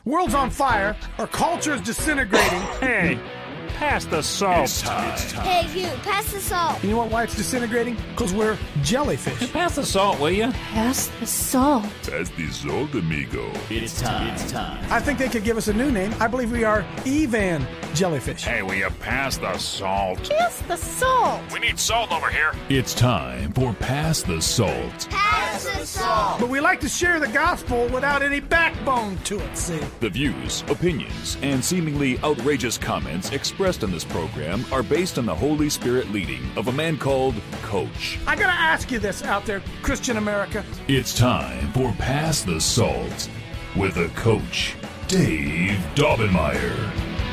World's on fire. Our culture is disintegrating. Hey, pass the salt. It's time. Hey, you, pass the salt. You know what? Why it's disintegrating? Because we're jellyfish. Pass the salt, will you? Pass the salt. Pass the salt, amigo. It's time. I think they could give us a new name. I believe we are Evan Jellyfish. Hey, will you pass the salt? Pass the salt. We need salt over here. It's time for Pass the Salt. Pass the salt. But we like to share the gospel without any backbone to it, see? The views, opinions, and seemingly outrageous comments expressed in this program are based on the Holy Spirit leading of a man called Coach. I gotta ask you this out there, Christian America. It's time for Pass the Salt with the Coach, Dave Daubenmire.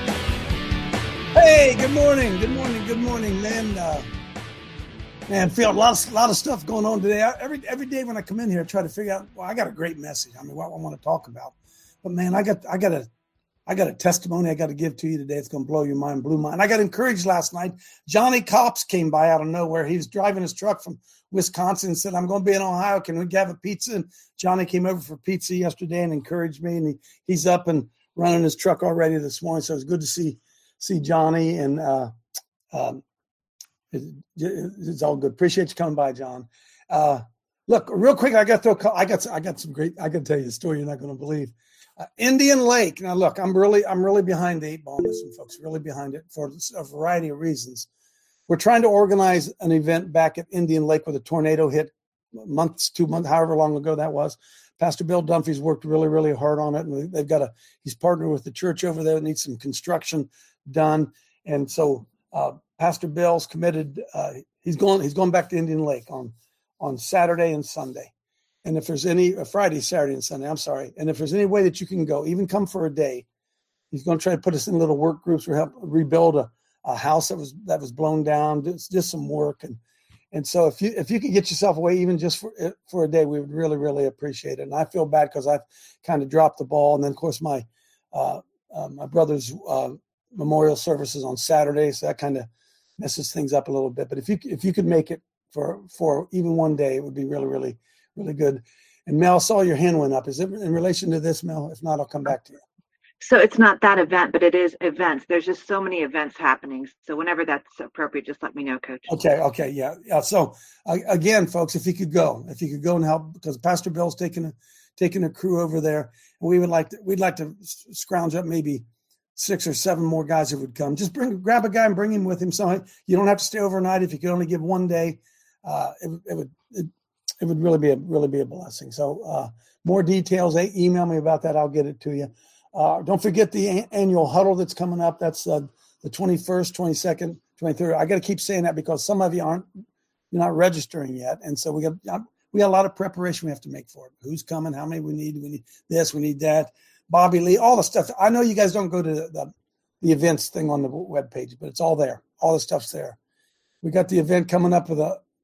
Hey, good morning, man. Man, feel a lot of stuff going on today. Every day when I come in here, I try to figure out. Well, I got a great message. I mean, what I want to talk about. But man, I got a testimony I got to give to you today. It's going to blow your mind, blew mine. I got encouraged last night. Johnny Cops came by out of nowhere. He was driving his truck from Wisconsin and said, "I'm going to be in Ohio. Can we have a pizza?" And Johnny came over for pizza yesterday and encouraged me. And he's up and running his truck already this morning. So it's good to see Johnny, and it's all good. Appreciate you coming by, John. Look, real quick, I got some great. I got to tell you a story you're not going to believe. Indian Lake. Now, look, I'm really behind the eight ball on this one, folks. Really behind it for a variety of reasons. We're trying to organize an event back at Indian Lake where the tornado hit 2 months, however long ago that was. Pastor Bill Dunphy's worked really, really hard on it, and he's partnered with the church over there that needs some construction done. And so Pastor Bill's committed. He's going back to Indian Lake on Saturday and Sunday. And if there's Friday, Saturday, and Sunday, I'm sorry. And if there's any way that you can go, even come for a day, he's going to try to put us in little work groups or help rebuild a house that was blown down. Just some work. And so if you could get yourself away, even just for a day, we would really, really appreciate it. And I feel bad because I've kind of dropped the ball. And then of course my brother's memorial services on Saturday, so that kind of messes things up a little bit. But if you could make it for even one day, it would be really, really, really good. And Mel, I saw your hand went up. Is it in relation to this, Mel? If not, I'll come back to you. So it's not that event, but it is events. There's just so many events happening. So whenever that's appropriate, just let me know, Coach. Okay, yeah. So again, folks, if you could go and help, because Pastor Bill's taking a crew over there, and we'd like to scrounge up maybe 6 or 7 more guys who would come. Just grab a guy and bring him with him. So you don't have to stay overnight. If you could only give one day, it would really be a blessing. So more details, email me about that. I'll get it to you. Don't forget the annual huddle that's coming up. That's the 21st, 22nd, 23rd. I got to keep saying that because some of you you're not registering yet. And so we got a lot of preparation we have to make for it. Who's coming? How many we need? We need this, we need that. Bobby Lee, all the stuff. I know you guys don't go to the events thing on the webpage, but it's all there. All the stuff's there. We got the event coming up with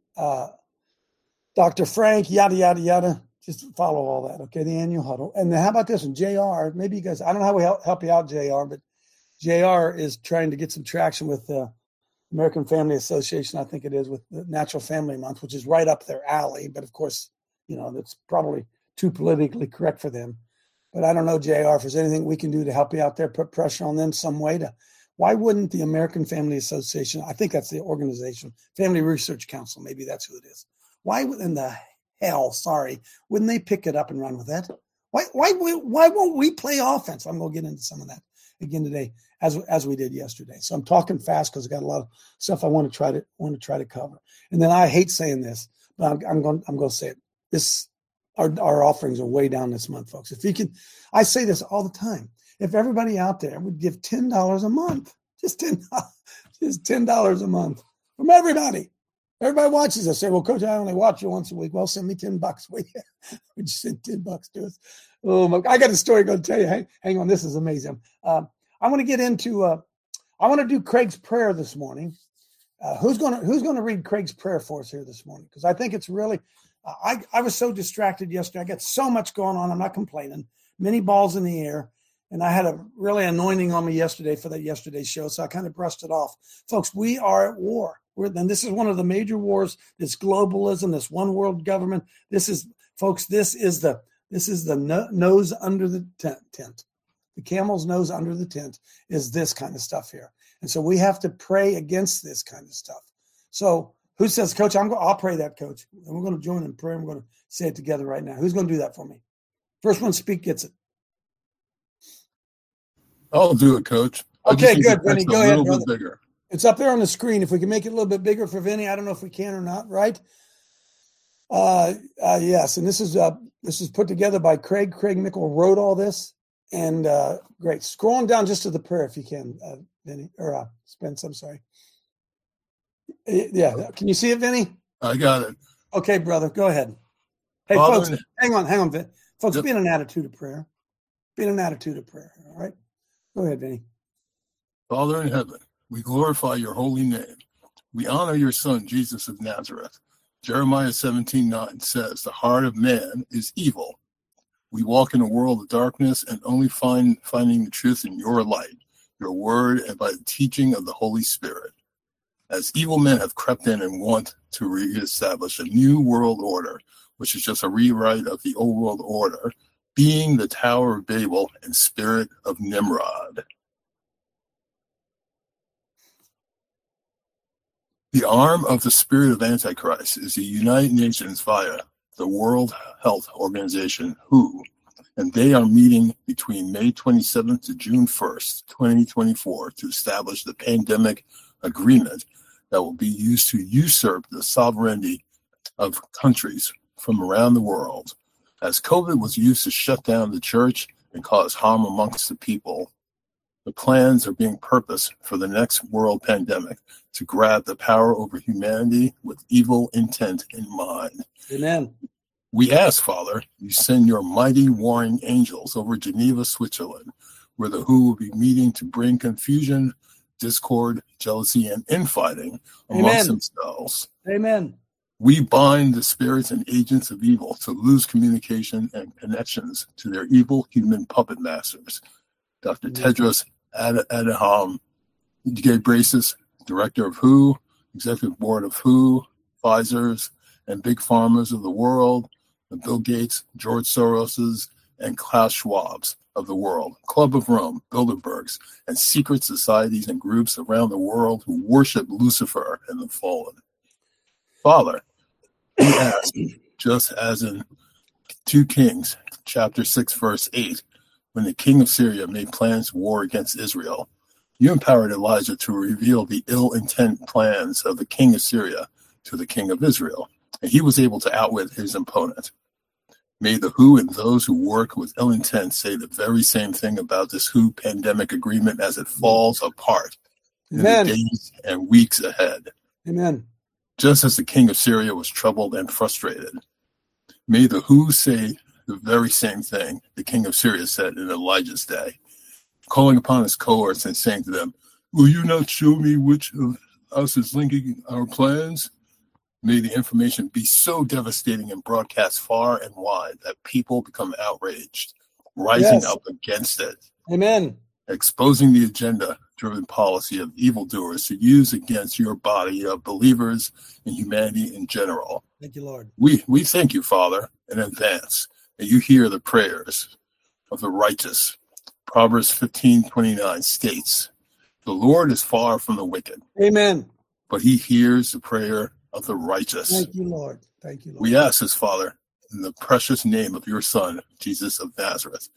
Dr. Frank, yada, yada, yada. Just follow all that, okay? The annual huddle. And then how about this one? JR, maybe you guys, I don't know how we help you out, JR, but JR is trying to get some traction with the American Family Association, I think it is, with the Natural Family Month, which is right up their alley. But, of course, that's probably too politically correct for them. But I don't know, JR, if there's anything we can do to help you out there, put pressure on them some way why wouldn't the American Family Association, I think that's the organization, Family Research Council, maybe that's who it is. Why in the hell, wouldn't they pick it up and run with that? Why won't we play offense? I'm going to get into some of that again today, as we did yesterday. So I'm talking fast because I got a lot of stuff I want to try to cover. And then I hate saying this, but I'm going to say it. Our offerings are way down this month, folks. If you can, I say this all the time. If everybody out there would give $10 a month, just $10 a month from everybody. Everybody watches us. Say, well, Coach, I only watch you once a week. Well, send me $10. We just sent $10 to us. Oh my! I got a story I'm going to tell you. Hang on, this is amazing. I want to get into. I want to do Craig's prayer this morning. Who's going to read Craig's prayer for us here this morning? Because I think it's really. I was so distracted yesterday. I got so much going on. I'm not complaining. Many balls in the air. And I had a really anointing on me yesterday for that yesterday's show, so I kind of brushed it off. Folks, we are at war. And this is one of the major wars, this globalism, this one world government. This is the nose under the tent. The camel's nose under the tent is this kind of stuff here. And so we have to pray against this kind of stuff. So who says, Coach, I'll pray that, Coach. And we're going to join in prayer. And we're going to say it together right now. Who's going to do that for me? First one speak gets it. I'll do it, Coach. Okay, good, Vinny. Go ahead, brother. Bigger. It's up there on the screen. If we can make it a little bit bigger for Vinny, I don't know if we can or not, right? Yes, and this is put together by Craig. Craig Mickle wrote all this, and great. Scrolling down just to the prayer if you can, Vinny, or Spence, I'm sorry. Yeah, can you see it, Vinny? I got it. Okay, brother, go ahead. Hey, Father, folks, hang on, Vin. Folks, Yep. be in an attitude of prayer. Be in an attitude of prayer, all right? Go ahead, Vinny. Father in heaven, we glorify your holy name. We honor your Son, Jesus of Nazareth. Jeremiah 17:9 says, the heart of man is evil. We walk in a world of darkness and only finding the truth in your light, your word, and by the teaching of the Holy Spirit. As evil men have crept in and want to reestablish a new world order, which is just a rewrite of the old world order, being the Tower of Babel and spirit of Nimrod. The arm of the spirit of Antichrist is the United Nations via the World Health Organization, WHO, and they are meeting between May 27th to June 1st, 2024, to establish the pandemic agreement that will be used to usurp the sovereignty of countries from around the world. As COVID was used to shut down the church and cause harm amongst the people, the plans are being purposed for the next world pandemic to grab the power over humanity with evil intent in mind. Amen. We ask, Father, you send your mighty warring angels over Geneva, Switzerland, where the WHO will be meeting to bring confusion, discord, jealousy, and infighting amongst themselves. Amen. We bind the spirits and agents of evil to lose communication and connections to their evil human puppet masters. Dr. Tedros Adhanom Ghebreyesus, Director of WHO, Executive Board of WHO, Pfizer's, and big pharmas of the world, the Bill Gates, George Soros's, and Klaus Schwab's of the world, Club of Rome, Bilderbergs, and secret societies and groups around the world who worship Lucifer and the fallen. Father, we ask, just as in 2 Kings, chapter 6, verse 8, when the king of Syria made plans for war against Israel, you empowered Elijah to reveal the ill-intent plans of the king of Syria to the king of Israel, and he was able to outwit his opponent. May the WHO and those who work with ill intent say the very same thing about this WHO pandemic agreement as it falls apart in the days and weeks ahead. Amen. Just as the king of Syria was troubled and frustrated, may the WHO say the very same thing the king of Syria said in Elijah's day, calling upon his cohorts and saying to them, will you not show me which of us is linking our plans? May the information be so devastating and broadcast far and wide that people become outraged, rising up against it. Amen. Exposing the agenda-driven policy of evildoers to use against your body of believers and humanity in general. Thank you, Lord. We thank you, Father, in advance, that you hear the prayers of the righteous. Proverbs 15:29 states, the Lord is far from the wicked. Amen. But he hears the prayer of the righteous. Thank you, Lord. Thank you, Lord. We ask this, Father, in the precious name of your Son, Jesus of Nazareth.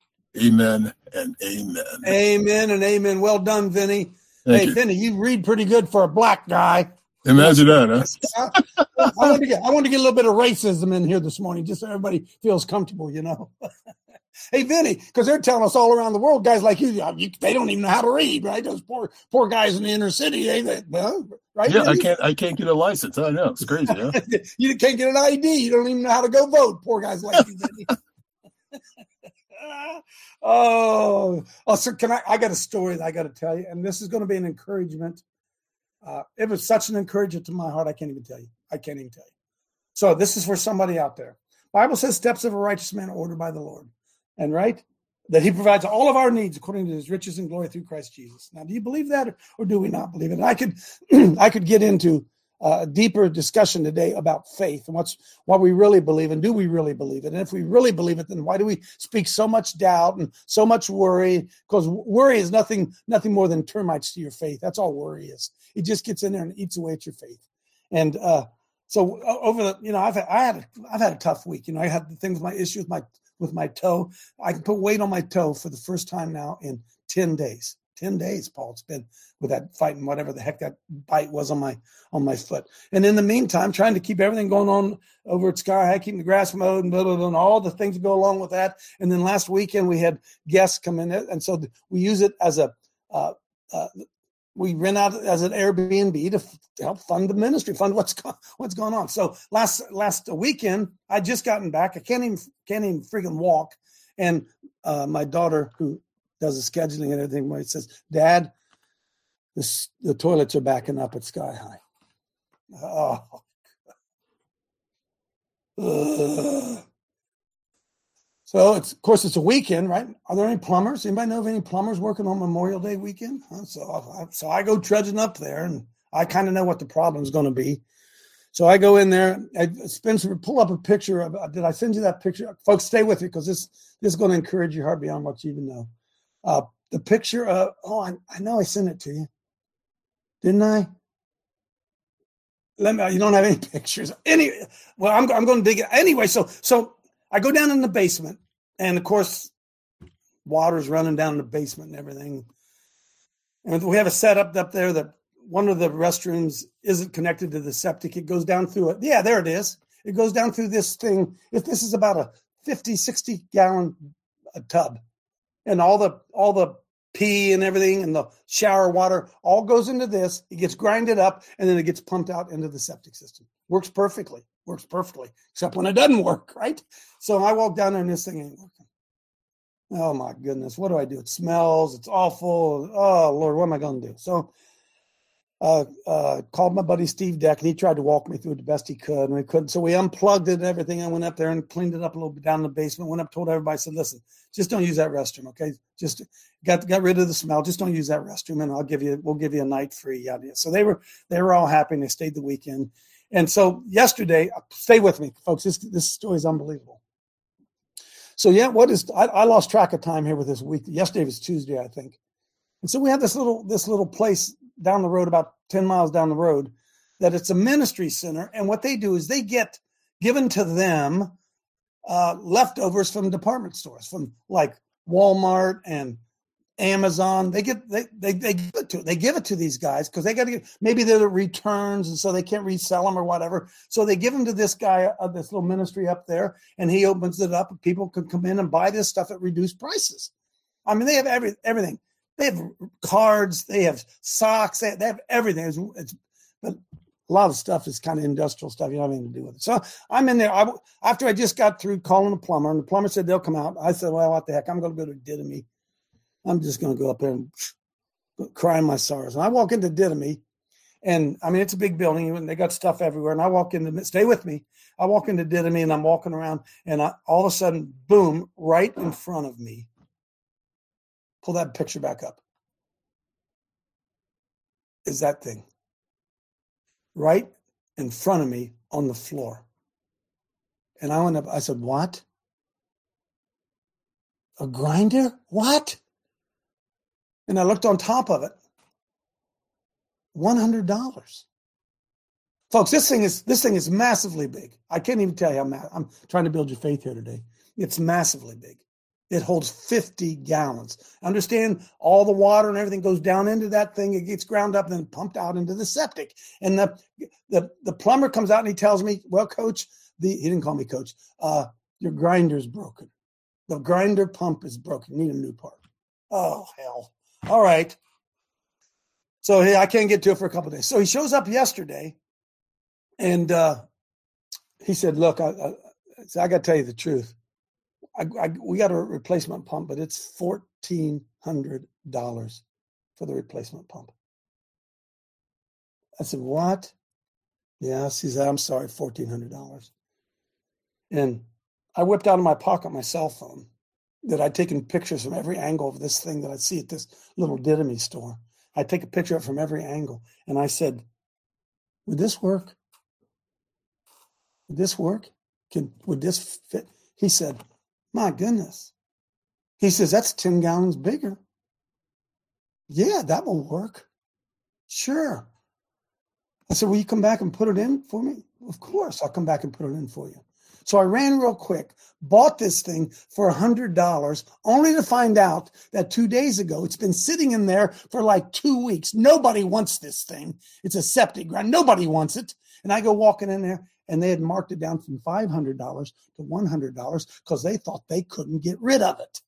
Amen and amen. Amen and amen. Well done, Vinny. Thank you. Vinny, you read pretty good for a black guy. Imagine that, huh? I want to get a little bit of racism in here this morning, just so everybody feels comfortable, you know. Hey, Vinny, because they're telling us all around the world, guys like you, they don't even know how to read, right? Those poor guys in the inner city, right? Yeah, Vinny? I can't get a license. I know, it's crazy, huh? You can't get an ID. You don't even know how to go vote. Poor guys like you, Vinny. So I got a story that I got to tell you, and this is going to be an encouragement. It was such an encouragement to my heart. I can't even tell you. So this is for somebody out there. Bible says steps of a righteous man are ordered by the Lord. And right, that he provides all of our needs according to his riches and glory through Christ Jesus. Now, do you believe that or do we not believe it? And I could get into a deeper discussion today about faith and what we really believe, and do we really believe it? And if we really believe it, then why do we speak so much doubt and so much worry? Because worry is nothing more than termites to your faith. That's all worry is. It just gets in there and eats away at your faith. And so over the, I've had a tough week. I had the thing with my issue with my toe. I can put weight on my toe for the first time now in 10 days. 10 days, Paul. It's been with that fight and whatever the heck that bite was on my foot. And in the meantime, trying to keep everything going on over at Sky High, keeping the grass mowed and blah, blah, blah, and all the things that go along with that. And then last weekend we had guests come in, and so we use it as we rent out as an Airbnb to help fund the ministry, fund what's going on. So last weekend, I just gotten back. I can't even freaking walk. And my daughter, who does the scheduling and everything, where it says, Dad, the toilets are backing up at Sky High. Oh. So of course it's a weekend, right? Are there any plumbers? Anybody know of any plumbers working on Memorial Day weekend? So I go trudging up there, and I kind of know what the problem is going to be. So I go in there. Spencer, pull up a picture of. Did I send you that picture, folks? Stay with me, because this is going to encourage your heart beyond what you even know. The picture of, I know I sent it to you. Didn't I? You don't have any pictures. I'm going to dig it. Anyway, so I go down in the basement, and of course, water's running down in the basement and everything. And we have a setup up there that one of the restrooms isn't connected to the septic. It goes down through it. Yeah, there it is. It goes down through this thing. If this is about a 50, 60 gallon tub, and all the pee and everything and the shower water all goes into this. It gets grinded up, and then it gets pumped out into the septic system. Works perfectly, except when it doesn't work, right? So I walk down there, and this thing ain't working. Oh, my goodness. What do I do? It smells. It's awful. Oh, Lord, what am I going to do? So called my buddy Steve Deck, and he tried to walk me through it the best he could, and we couldn't. So we unplugged it and everything. I went up there and cleaned it up a little bit down in the basement, went up, told everybody, said, listen, just don't use that restroom, okay? Just got rid of the smell. Just don't use that restroom, and we'll give you a night free. Yada. So they were all happy, and they stayed the weekend. And so yesterday, stay with me, folks. This story is unbelievable. So yeah, I lost track of time here with this week. Yesterday was Tuesday, I think. And so we have this little place down the road, about 10 miles down the road, that it's a ministry center. And what they do is they get given to them leftovers from department stores, from like Walmart and Amazon. They give it to these guys, because they got to get, maybe they're the returns, and so they can't resell them or whatever. So they give them to this guy, this little ministry up there, and he opens it up, and people can come in and buy this stuff at reduced prices. I mean, they have everything. They have cards, they have socks, they have everything. But a lot of stuff is kind of industrial stuff. You don't have anything to do with it. So I'm in there. After I just got through calling a plumber, and the plumber said they'll come out. I said, well, what the heck? I'm going to go to Didymi. I'm just going to go up there and cry my sorrows. And I walk into Didymi, and I mean, it's a big building, and they got stuff everywhere. And I walk into, stay with me. I walk into Didymi, and I'm walking around, and all of a sudden, boom, right in front of me. Pull that picture back up. Is that thing right in front of me on the floor. And I went up, I said, what? A grinder? What? And I looked on top of it. $100. Folks, this thing is massively big. I can't even tell you how I'm trying to build your faith here today. It's massively big. It holds 50 gallons. Understand, all the water and everything goes down into that thing. It gets ground up and then pumped out into the septic. And the plumber comes out and he tells me, well, coach, he didn't call me coach, your grinder's broken. The grinder pump is broken. You need a new part. Oh, hell. All right. So I can't get to it for a couple of days. So he shows up yesterday, and he said, look, I got to tell you the truth. We got a replacement pump, but it's $1,400 for the replacement pump. I said, what? Yes, he said, I'm sorry, $1,400. And I whipped out of my pocket my cell phone that I'd taken pictures from every angle of this thing that I'd see at this little Didymi store. I'd take a picture of it from every angle. And I said, Would this work? Would this work? Would this fit? He said, my goodness. He says, that's 10 gallons bigger. Yeah, that will work. Sure. I said, will you come back and put it in for me? Of course, I'll come back and put it in for you. So I ran real quick, bought this thing for $100, only to find out that 2 days ago, it's been sitting in there for like 2 weeks. Nobody wants this thing. It's a septic ground. Nobody wants it. And I go walking in there, and they had marked it down from $500 to $100 because they thought they couldn't get rid of it.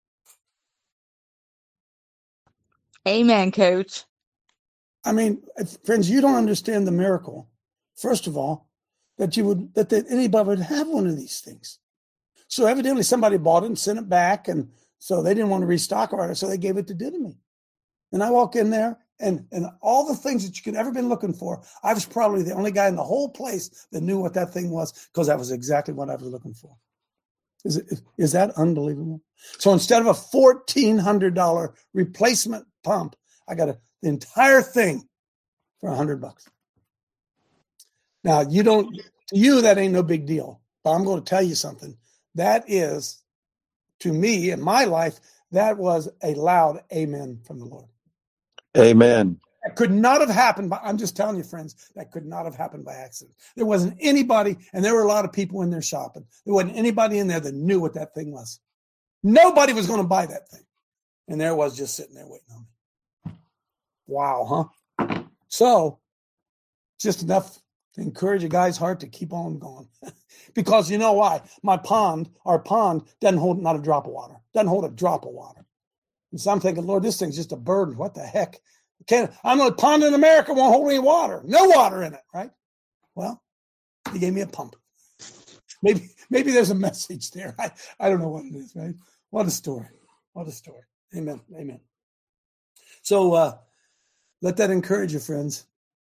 Amen, Coach. I mean, friends, you don't understand the miracle. First of all, that anybody would have one of these things. So evidently somebody bought it and sent it back, and so they didn't want to restock it, so they gave it to Didymi. And I walk in there, and all the things that you could ever been looking for, I was probably the only guy in the whole place that knew what that thing was, because that was exactly what I was looking for. Is that unbelievable? So instead of a $1,400 replacement pump, I got the entire thing for $100. Now, to you, that ain't no big deal. But I'm going to tell you something. That is, to me, in my life, that was a loud amen from the Lord. Amen. That could not have happened I'm just telling you, friends, that could not have happened by accident. There wasn't anybody, and there were a lot of people in there shopping. There wasn't anybody in there that knew what that thing was. Nobody was going to buy that thing. And there it was, just sitting there waiting on me. Wow, huh? So, just enough to encourage a guy's heart to keep on going. Because you know why? Our pond doesn't hold not a drop of water. Doesn't hold a drop of water. And so I'm thinking, Lord, this thing's just a burden. What the heck? I'm a pond in America won't hold any water. No water in it, right? Well, he gave me a pump. Maybe there's a message there. I don't know what it is, right? What a story. What a story. Amen. Amen. So let that encourage you, friends.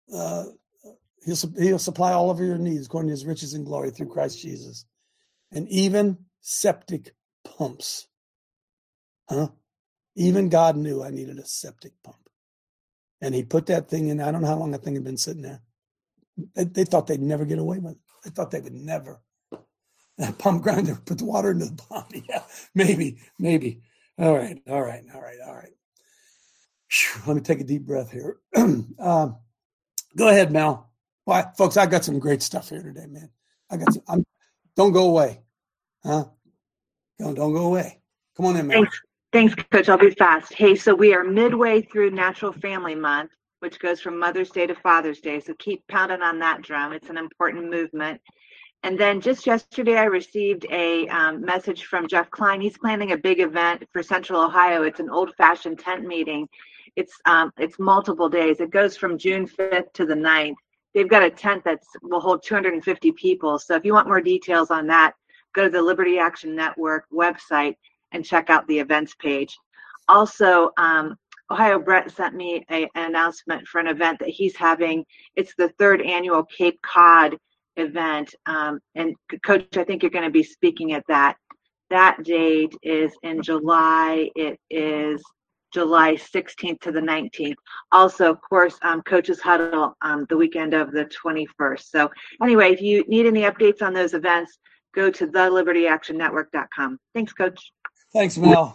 He'll supply all of your needs according to his riches and glory through Christ Jesus. And even septic pumps. Huh? Even God knew I needed a septic pump. And he put that thing in. I don't know how long that thing had been sitting there. They thought they'd never get away with it. They thought they would never. That pump grinder put the water into the pond. Yeah, maybe. All right. Whew, let me take a deep breath here. Go ahead, Mel. Well, folks, I got some great stuff here today, man. Don't go away. Huh? Don't go away. Come on in, Mel. Thanks, Coach. I'll be fast. Hey, so we are midway through Natural Family Month, which goes from Mother's Day to Father's Day. So keep pounding on that drum. It's an important movement. And then just yesterday, I received a message from Jeff Klein. He's planning a big event for Central Ohio. It's an old-fashioned tent meeting. It's multiple days. It goes from June 5th to the 9th. They've got a tent that will hold 250 people. So if you want more details on that, go to the Liberty Action Network website and check out the events page. Also, Ohio Brett sent me an announcement for an event that he's having. It's the 3rd annual Cape Cod event. And Coach, I think you're going to be speaking at that. That date is in July. It is July 16th to the 19th. Also, of course, Coach's Huddle the weekend of the 21st. So anyway, if you need any updates on those events, go to thelibertyactionnetwork.com. Thanks, Coach. Thanks, Mel.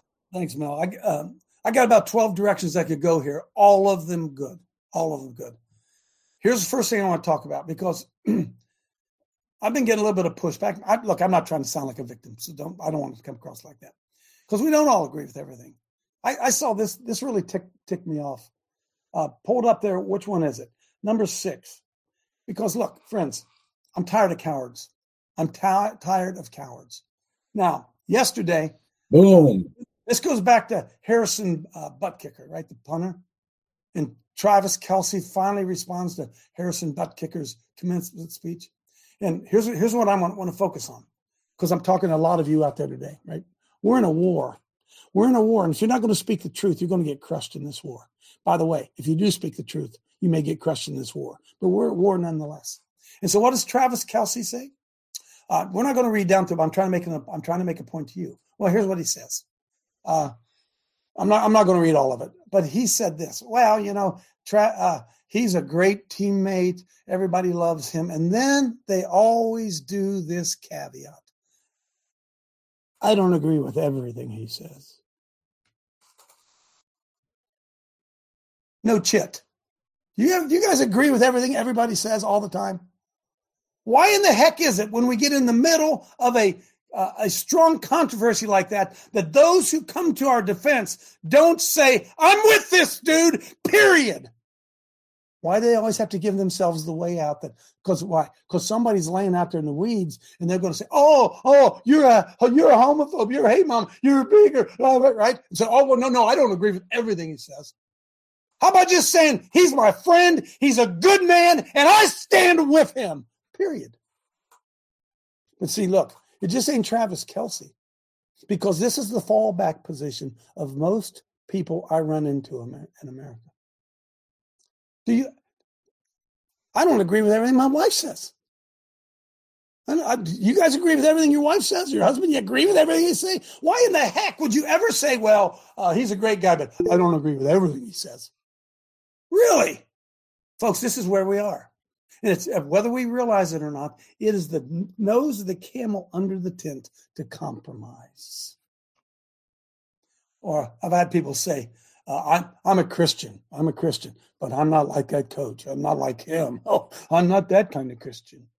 I got about 12 directions I could go here. All of them good. Here's the first thing I want to talk about, because I've been getting a little bit of pushback. I'm not trying to sound like a victim, so I don't want to come across like that, because we don't all agree with everything. I saw this really ticked me off. Pulled up there. Which one is it? Number 6. Because look, friends, I'm tired of cowards. Tired of cowards. Now, yesterday, boom. This goes back to Harrison Buttkicker, right? The punter. And Travis Kelce finally responds to Harrison Buttkicker's commencement speech. And here's what I want to focus on, because I'm talking to a lot of you out there today, right? We're in a war. And if you're not going to speak the truth, you're going to get crushed in this war. By the way, if you do speak the truth, you may get crushed in this war. But we're at war nonetheless. And so what does Travis Kelce say? We're not going to read down to it, but I'm trying to make a point to you. Well, here's what he says. I'm not going to read all of it, but he said this. Well, He's a great teammate. Everybody loves him. And then they always do this caveat. I don't agree with everything he says. No chit. Do you guys agree with everything everybody says all the time? Why in the heck is it when we get in the middle of a strong controversy like that those who come to our defense don't say, I'm with this dude, period? Why do they always have to give themselves the way out? Because why? Because somebody's laying out there in the weeds, and they're going to say, "Oh, you're a homophobe, you're a hate mom, you're a bigger," right? And so, well, no, I don't agree with everything he says. How about just saying he's my friend, he's a good man, and I stand with him? Period. But see, look, it just ain't Travis Kelce, because this is the fallback position of most people I run into in America. I don't agree with everything my wife says. You guys agree with everything your wife says? Your husband, you agree with everything he says? Why in the heck would you ever say, well, he's a great guy, but I don't agree with everything he says? Really? Folks, this is where we are. And it's whether we realize it or not, it is the nose of the camel under the tent to compromise. Or I've had people say, I'm a Christian. I'm a Christian, but I'm not like that coach. I'm not like him. Oh, I'm not that kind of Christian.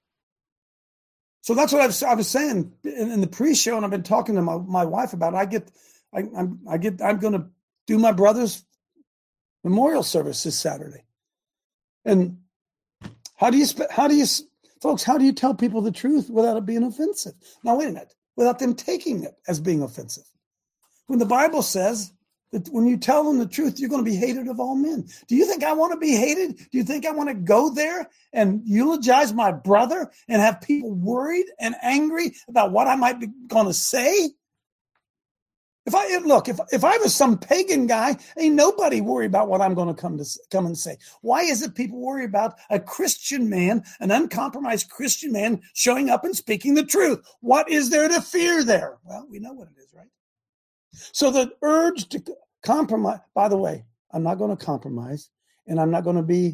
So that's what I was saying in the pre-show, and I've been talking to my wife about it. I'm going to do my brother's memorial service this Saturday. And how do you tell people the truth without it being offensive? Now, wait a minute, without them taking it as being offensive. When the Bible says that when you tell them the truth, you're going to be hated of all men. Do you think I want to be hated? Do you think I want to go there and eulogize my brother and have people worried and angry about what I might be going to say? If I was some pagan guy, ain't nobody worry about what I'm going to come and say. Why is it people worry about a Christian man, an uncompromised Christian man, showing up and speaking the truth? What is there to fear there? Well, we know what it is, right? So the urge to compromise, by the way, I'm not going to compromise, and I'm not going to be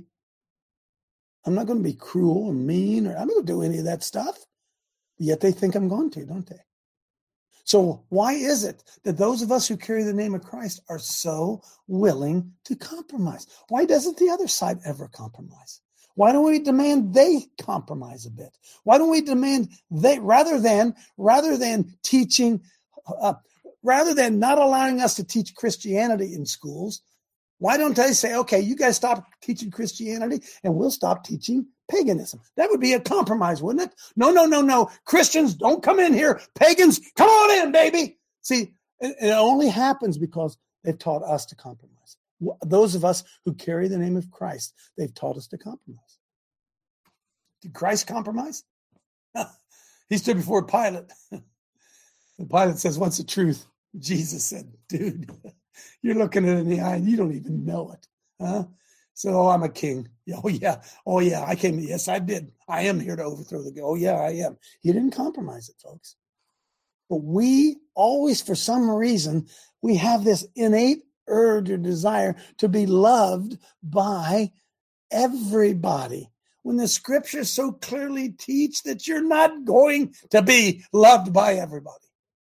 cruel and mean, or I'm not going to do any of that stuff. Yet they think I'm going to, don't they? So why is it that those of us who carry the name of Christ are so willing to compromise? Why doesn't the other side ever compromise? Why don't we demand they compromise a bit? Why don't we demand they, rather than teaching, rather than not allowing us to teach Christianity in schools, why don't they say, okay, you guys stop teaching Christianity and we'll stop teaching paganism? That would be a compromise, wouldn't it? No. Christians, don't come in here. Pagans, come on in, baby. See, it only happens because they've taught us to compromise. Those of us who carry the name of Christ, they've taught us to compromise. Did Christ compromise? He stood before Pilate. And Pilate says, what's the truth? Jesus said, dude, you're looking it in the eye and you don't even know it. Huh? So, I'm a king. Oh, yeah. I came. Yes, I did. I am here to overthrow the. Oh, yeah, I am. He didn't compromise it, folks. But we always, for some reason, we have this innate urge or desire to be loved by everybody, when the scriptures so clearly teach that you're not going to be loved by everybody.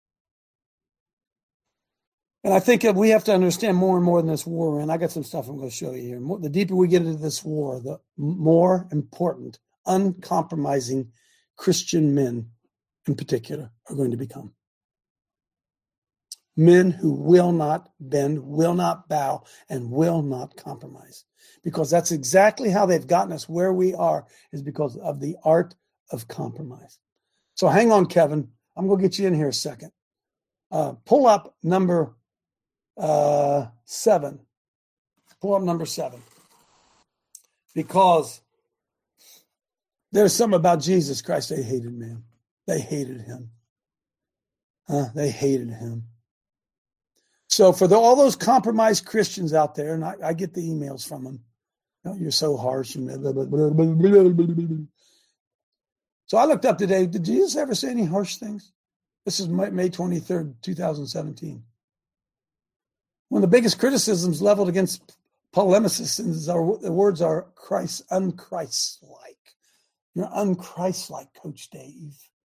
And I think that we have to understand more and more in this war, and I got some stuff I'm going to show you here. The deeper we get into this war, the more important, uncompromising Christian men in particular are going to become. Men who will not bend, will not bow, and will not compromise. Because that's exactly how they've gotten us where we are, is because of the art of compromise. So hang on, Kevin. I'm going to get you in here a second. Pull up number 7. Pull up number 7. Because there's something about Jesus Christ they hated, man. They hated him. They hated him. So for all those compromised Christians out there, and I get the emails from them, you're so harsh. And blah, blah, blah, blah, blah, blah, blah. So I looked up today, did Jesus ever say any harsh things? This is May 23rd, 2017. One of the biggest criticisms leveled against polemicists, and the words are unchrist-like. You're unchrist-like, Coach Dave.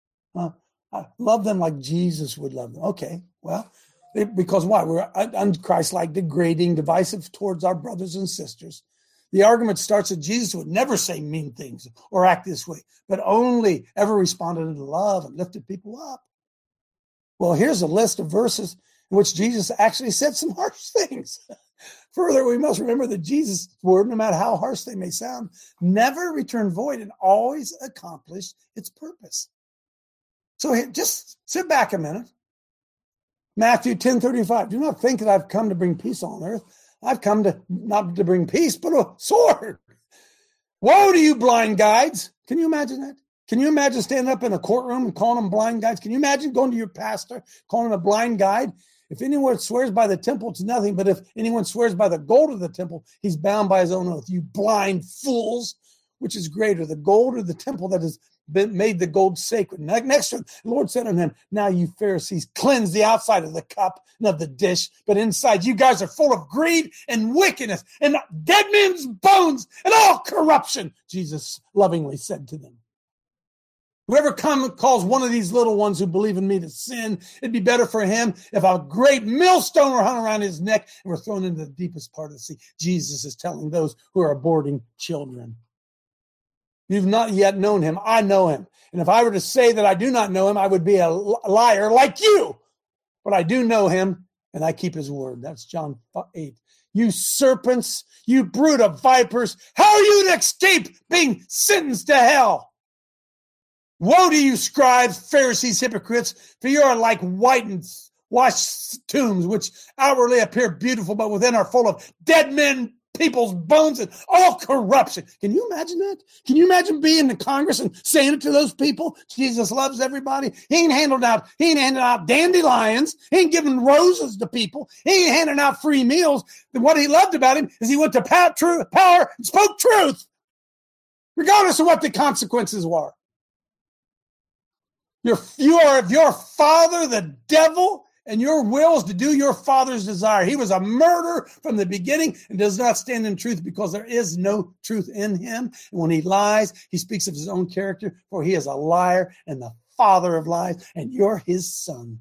I love them like Jesus would love them. Okay, well, because why? We're unchrist-like, degrading, divisive towards our brothers and sisters. The argument starts that Jesus would never say mean things or act this way, but only ever responded in love and lifted people up. Well, here's a list of verses in which Jesus actually said some harsh things. Further, we must remember that Jesus' word, no matter how harsh they may sound, never returned void and always accomplished its purpose. So just sit back a minute. Matthew 10:35. Do not think that I've come to bring peace on earth. I've come to not to bring peace, but a sword. Woe to you, blind guides. Can you imagine that? Can you imagine standing up in a courtroom and calling them blind guides? Can you imagine going to your pastor, calling him a blind guide? If anyone swears by the temple, it's nothing. But if anyone swears by the gold of the temple, he's bound by his own oath. You blind fools, which is greater, the gold or the temple that has been made the gold sacred? Next to it, the Lord said unto him, now you Pharisees cleanse the outside of the cup and of the dish, but inside you guys are full of greed and wickedness and dead men's bones and all corruption, Jesus lovingly said to them. Whoever calls one of these little ones who believe in me to sin, it'd be better for him if a great millstone were hung around his neck and were thrown into the deepest part of the sea. Jesus is telling those who are aborting children. You've not yet known him. I know him. And if I were to say that I do not know him, I would be a liar like you. But I do know him, and I keep his word. That's John 8. You serpents, you brood of vipers, how are you to escape being sentenced to hell? Woe to you, scribes, Pharisees, hypocrites, for you are like whitened, washed tombs, which outwardly appear beautiful, but within are full of dead men, people's bones, and all corruption. Can you imagine that? Can you imagine being in Congress and saying it to those people? Jesus loves everybody. He ain't handing out dandelions. He ain't giving roses to people. He ain't handing out free meals. And what he loved about him is he went to power and spoke truth, regardless of what the consequences were. You are of your father, the devil, and your will is to do your father's desire. He was a murderer from the beginning and does not stand in truth because there is no truth in him. And when he lies, he speaks of his own character, for he is a liar and the father of lies, and you're his son.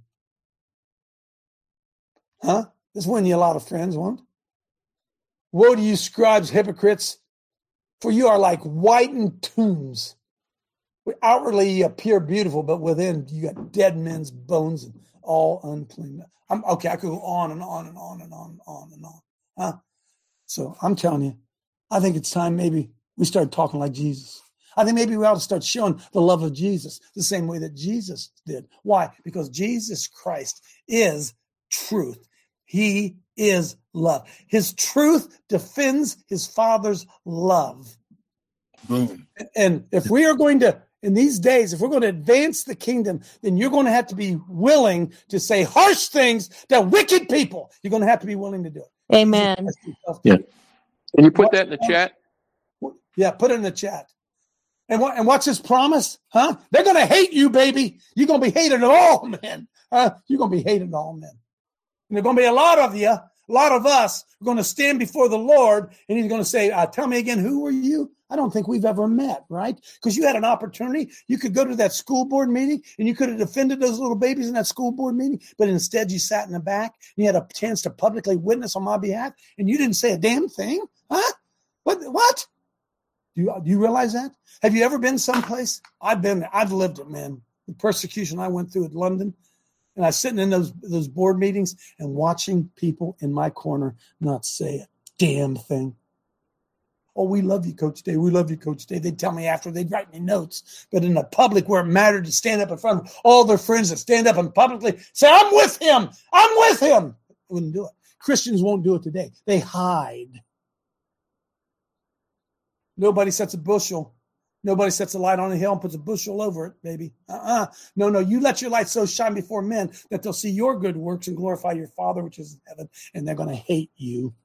Huh? This win you a lot of friends, won't? Woe to you, scribes, hypocrites, for you are like whitened tombs. Outwardly you appear beautiful, but within you got dead men's bones and all unclean. I could go on and on and on and on and on and on. Huh? So I'm telling you, I think it's time maybe we start talking like Jesus. I think maybe we ought to start showing the love of Jesus the same way that Jesus did. Why? Because Jesus Christ is truth. He is love. His truth defends his Father's love. Boom. And if we are going to, in these days, if we're going to advance the kingdom, then you're going to have to be willing to say harsh things to wicked people. You're going to have to be willing to do it. Amen. Yeah. Can you put that in the chat? Yeah, put it in the chat. And what's his promise? Huh? They're going to hate you, baby. You're going to be hated of all men. You're going to be hated of all men. And there are going to be a lot of you, a lot of us, are going to stand before the Lord, and he's going to say, tell me again, who are you? I don't think we've ever met, right? Because you had an opportunity. You could go to that school board meeting, and you could have defended those little babies in that school board meeting, but instead you sat in the back, and you had a chance to publicly witness on my behalf, and you didn't say a damn thing? Huh? What? Do you realize that? Have you ever been someplace? I've been there. I've lived it, man. The persecution I went through at London, and I was sitting in those board meetings and watching people in my corner not say a damn thing. Oh, we love you, Coach Dave. We love you, Coach Dave. They'd tell me after, they'd write me notes. But in the public where it mattered to stand up in front of all their friends that stand up and publicly say, I'm with him. I'm with him. I wouldn't do it. Christians won't do it today. They hide. Nobody sets a bushel. Nobody sets a light on a hill and puts a bushel over it, baby. No. You let your light so shine before men that they'll see your good works and glorify your Father which is in heaven, and they're going to hate you.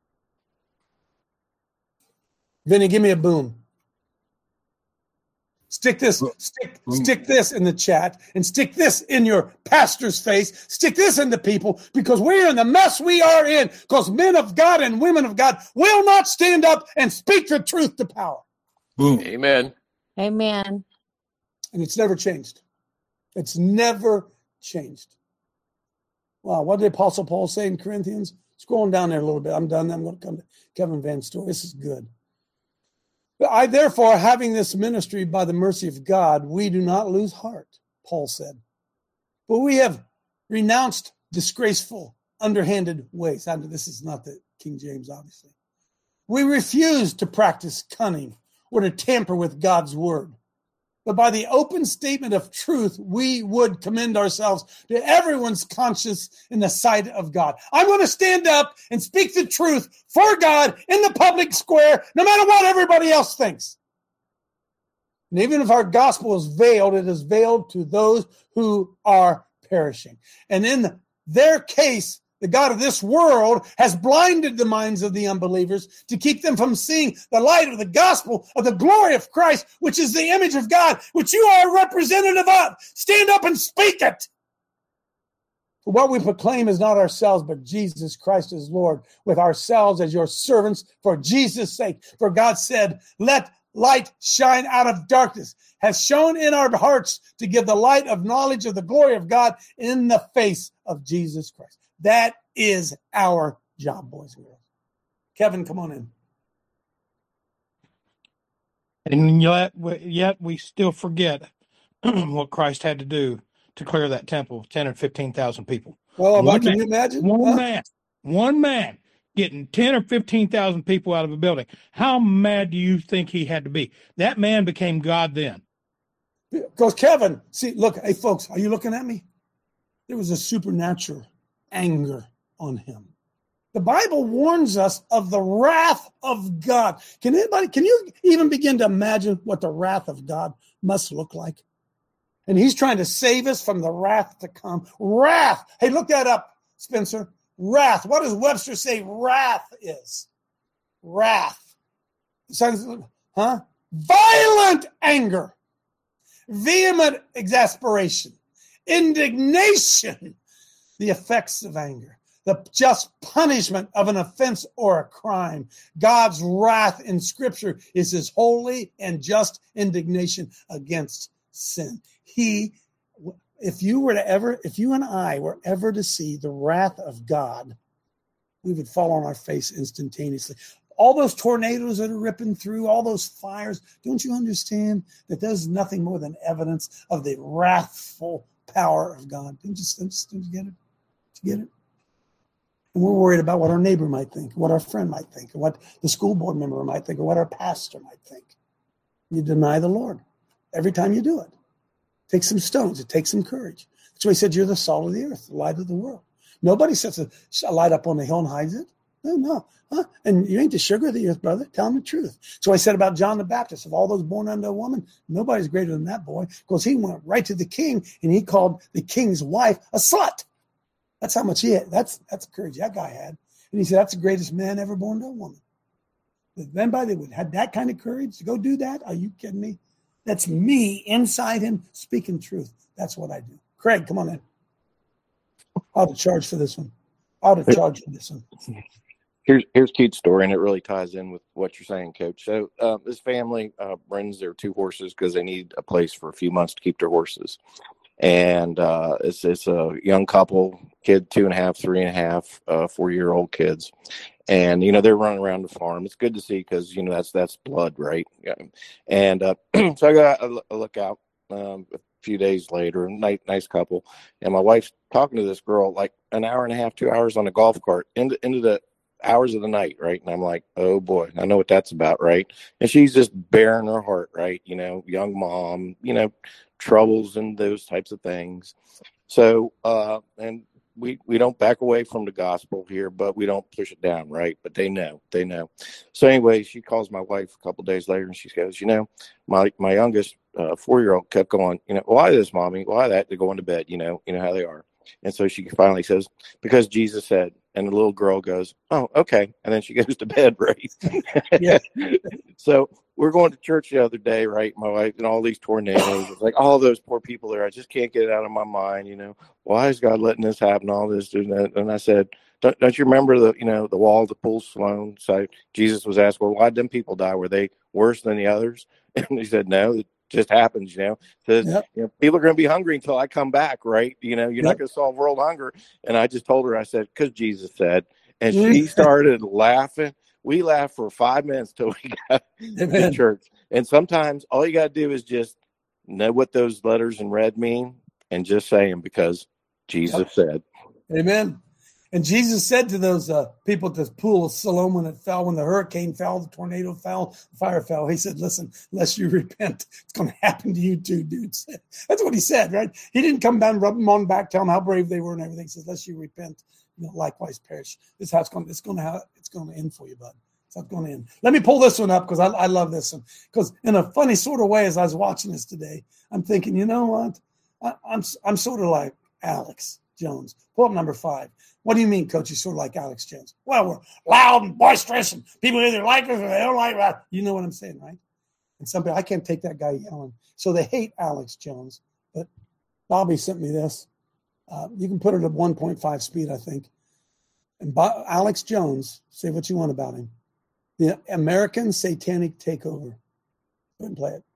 Vinny, give me a boom. Stick this in the chat, and stick this in your pastor's face. Stick this in the people, because we're in the mess we are in, because men of God and women of God will not stand up and speak the truth to power. Boom. Amen. Amen. And it's never changed. It's never changed. Wow, what did Apostle Paul say in Corinthians? Scrolling down there a little bit. I'm done. I'm going to come to Kevin Van's story. This is good. I, therefore, having this ministry by the mercy of God, we do not lose heart, Paul said. But we have renounced disgraceful, underhanded ways. This is not the King James, obviously. We refuse to practice cunning or to tamper with God's word. But by the open statement of truth, we would commend ourselves to everyone's conscience in the sight of God. I'm going to stand up and speak the truth for God in the public square, no matter what everybody else thinks. And even if our gospel is veiled, it is veiled to those who are perishing. And in their case, the God of this world has blinded the minds of the unbelievers to keep them from seeing the light of the gospel of the glory of Christ, which is the image of God, which you are a representative of. Stand up and speak it. For what we proclaim is not ourselves, but Jesus Christ is Lord, with ourselves as your servants for Jesus' sake. For God said, let light shine out of darkness, has shone in our hearts to give the light of knowledge of the glory of God in the face of Jesus Christ. That is our job, boys and girls. Kevin, come on in. And yet we still forget what Christ had to do to clear that temple, 10 or 15,000 people. Well, can you imagine? One man getting 10 or 15,000 people out of a building. How mad do you think he had to be? That man became God then. Because Kevin, see, look, hey, folks, are you looking at me? There was a supernatural anger on him. The Bible warns us of the wrath of God. Can you even begin to imagine what the wrath of God must look like? And he's trying to save us from the wrath to come. Wrath. Hey, look that up, Spencer. Wrath. What does Webster say wrath is? Wrath. Violent anger. Vehement exasperation. Indignation. The effects of anger, the just punishment of an offense or a crime. God's wrath in Scripture is his holy and just indignation against sin. If you and I were ever to see the wrath of God, we would fall on our face instantaneously. All those tornadoes that are ripping through, all those fires, don't you understand that there's nothing more than evidence of the wrathful power of God? Don't you get it? Get it? And we're worried about what our neighbor might think, what our friend might think, or what the school board member might think, or what our pastor might think. You deny the Lord every time you do it. Take some stones. It takes some courage. That's why he said you're the salt of the earth, the light of the world. Nobody sets a light up on the hill and hides it. No. Huh? And you ain't the sugar of the earth, brother. Tell him the truth. So I said about John the Baptist, of all those born unto a woman, nobody's greater than that boy, because he went right to the king and he called the king's wife a slut. That's how much he had. That's the courage that guy had. And he said, that's the greatest man ever born to a woman. If anybody would have that kind of courage to go do that, are you kidding me? That's me inside him speaking truth. That's what I do. Craig, come on in. I'll have to charge for this one. I'll have to charge for this one. Here's a cute story, and it really ties in with what you're saying, Coach. So this family runs their 2 horses because they need a place for a few months to keep their horses. And it's a young couple, kid 2.5, 3.5, 4-year-old kids, and they're running around the farm. It's good to see because that's blood, right? Yeah. And so I got a look out a few days later. Nice couple, and my wife's talking to this girl like an hour and a half, 2 hours on a golf cart into the hours of the night, right? And I'm like, oh boy, I know what that's about, right? And she's just bearing her heart, right? Young mom, troubles and those types of things. So and we don't back away from the gospel here, but we don't push it down, right? But they know. So anyway, she calls my wife a couple of days later and she goes, my youngest 4-year-old kept going, why this, mommy? Why that? They're going to bed, you know how they are. And so she finally says, because Jesus said, And the little girl goes, "Oh, okay." And then she goes to bed, right? Yeah. So we're going to church the other day, right? My wife, and all these tornadoes. It's like all those poor people there. I just can't get it out of my mind. Why is God letting this happen? All this and that. And I said, don't you remember the wall that pulls Siloam? So Jesus was asked, well, why did them people die? Were they worse than the others? And he said, no, it just happens. Says, people are going to be hungry until I come back, right? You're not going to solve world hunger. And I just told her, I said, because Jesus said, and she started laughing. We laughed for 5 minutes till we got to church. And sometimes all you got to do is just know what those letters in red mean and just say them because Jesus said. Amen. And Jesus said to those people at the pool of Siloam when the hurricane fell, the tornado fell, the fire fell, he said, listen, unless you repent, it's going to happen to you too, dudes. That's what he said, right? He didn't come down, rub them on the back, tell them how brave they were and everything. He says, unless you repent, likewise perish. This is how it's going to end for you, bud. It's not going to end. Let me pull this one up because I love this one. Because in a funny sort of way, as I was watching this today, I'm thinking, you know what? I'm sort of like Alex Jones. Pull up number 5. What do you mean, Coach? You're sort of like Alex Jones. Well, we're loud and boisterous, and people either like us or they don't like us. You know what I'm saying, right? And some people, I can't take that guy yelling. So they hate Alex Jones. But Bobby sent me this. You can put it at 1.5 speed, I think. And Alex Jones, say what you want about him. The American Satanic Takeover. Go ahead and play it.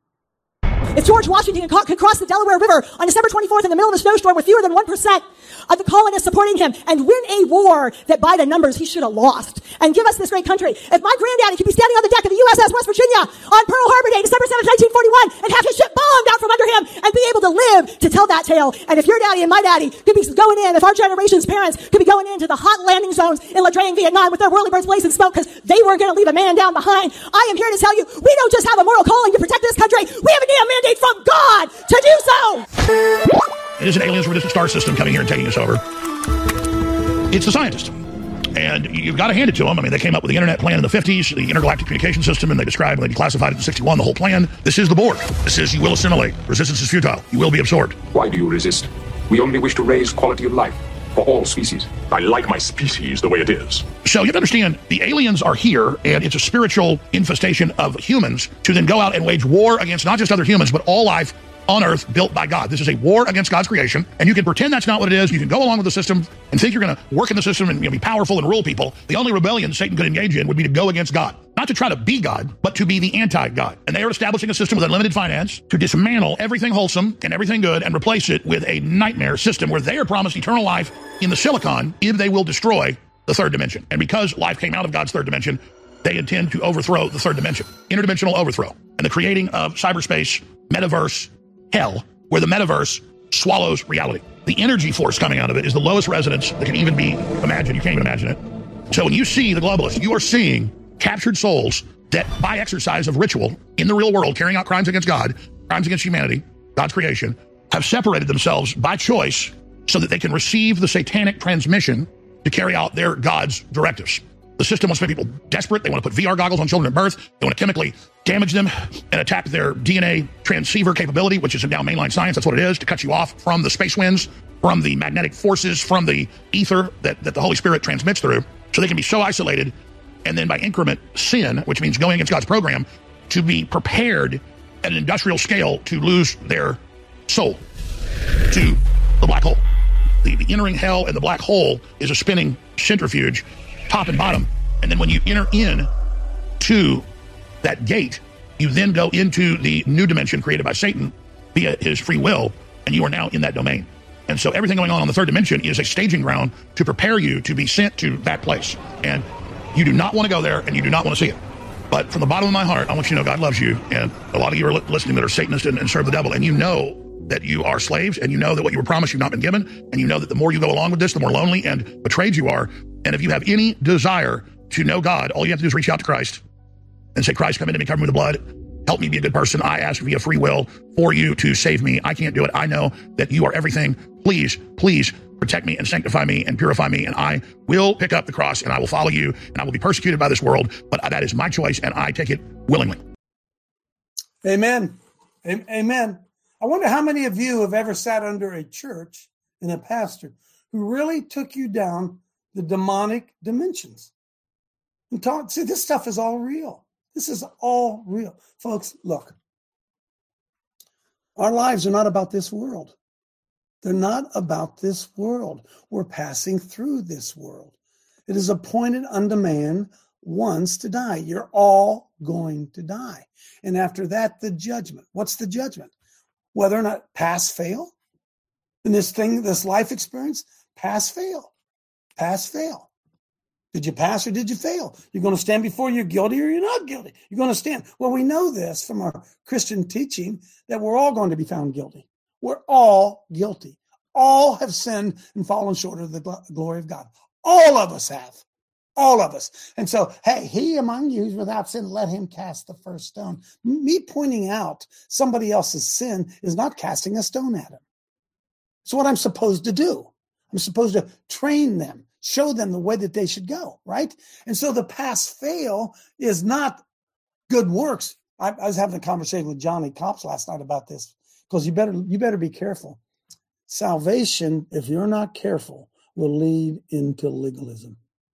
If George Washington could cross the Delaware River on December 24th in the middle of a snowstorm with fewer than 1% of the colonists supporting him and win a war that by the numbers he should have lost and give us this great country, if my granddaddy could be standing on the deck of the USS West Virginia on Pearl Harbor Day, December 7th, 1941, and have his ship bombed out from under him and be able to live to tell that tale, and if your daddy and my daddy could be going in, if our generation's parents could be going into the hot landing zones in Ladrain, Vietnam with their whirlybirds blazing smoke because they were going to leave a man down behind, I am here to tell you, we don't just have a moral calling to protect this country, we have a damn mandate from God to do so. It isn't aliens from a distant star system coming here and taking us over. It's the scientists. And you've got to hand it to them. I mean, they came up with the internet plan in the 50s, the intergalactic communication system, and they described and they declassified it in 61, the whole plan. This is the Borg. This is, you will assimilate. Resistance is futile. You will be absorbed. Why do you resist? We only wish to raise quality of life for all species. I like my species the way it is. So you have to understand, the aliens are here, and it's a spiritual infestation of humans to then go out and wage war against not just other humans, but all life on Earth built by God. This is a war against God's creation, and you can pretend that's not what it is. You can go along with the system and think you're going to work in the system and be powerful and rule people. The only rebellion Satan could engage in would be to go against God. Not to try to be God, but to be the anti-God. And they are establishing a system with unlimited finance to dismantle everything wholesome and everything good and replace it with a nightmare system where they are promised eternal life in the silicon if they will destroy the third dimension. And because life came out of God's third dimension, they intend to overthrow the third dimension. Interdimensional overthrow. And the creating of cyberspace, metaverse, hell, where the metaverse swallows reality. The energy force coming out of it is the lowest resonance that can even be imagined. You can't even imagine it. So when you see the globalists, you are seeing captured souls that by exercise of ritual in the real world, carrying out crimes against God, crimes against humanity, God's creation, have separated themselves by choice so that they can receive the satanic transmission to carry out their God's directives. The system wants to make people desperate. They want to put VR goggles on children at birth. They want to chemically damage them and attack their DNA transceiver capability, which is now mainline science. That's what it is, to cut you off from the space winds, from the magnetic forces, from the ether that the Holy Spirit transmits through, so they can be so isolated, and then by increment sin, which means going against God's program, to be prepared at an industrial scale to lose their soul to the black hole. The entering hell and the black hole is a spinning centrifuge, top and bottom. And then when you enter in to that gate, you then go into the new dimension created by Satan via his free will, and you are now in that domain. And so everything going on the third dimension is a staging ground to prepare you to be sent to that place. And you do not want to go there, and you do not want to see it. But from the bottom of my heart, I want you to know God loves you. And a lot of you are listening that are Satanists and serve the devil. And you know that you are slaves, and you know that what you were promised you've not been given. And you know that the more you go along with this, the more lonely and betrayed you are. And if you have any desire to know God, all you have to do is reach out to Christ and say, Christ, come into me, cover me with the blood. Help me be a good person. I ask via free will for you to save me. I can't do it. I know that you are everything. Please, please protect me and sanctify me and purify me. And I will pick up the cross and I will follow you, and I will be persecuted by this world. But that is my choice, and I take it willingly. Amen. Amen. I wonder how many of you have ever sat under a church and a pastor who really took you down the demonic dimensions. See, this stuff is all real. This is all real. Folks, look. Our lives are not about this world. They're not about this world. We're passing through this world. It is appointed unto man once to die. You're all going to die. And after that, the judgment. What's the judgment? Whether or not pass, fail. In this life experience, pass, fail. Pass, fail. Did you pass or did you fail? You're going to stand before you're guilty or you're not guilty. You're going to stand. Well, we know this from our Christian teaching that we're all going to be found guilty. We're all guilty. All have sinned and fallen short of the glory of God. All of us have. All of us. And so, hey, he among you is without sin, let him cast the first stone. Me pointing out somebody else's sin is not casting a stone at him. It's what I'm supposed to do. I'm supposed to train them, show them the way that they should go, right? And so the pass-fail is not good works. I was having a conversation with Johnny Cops last night about this, because you better be careful. Salvation, if you're not careful, will lead into legalism.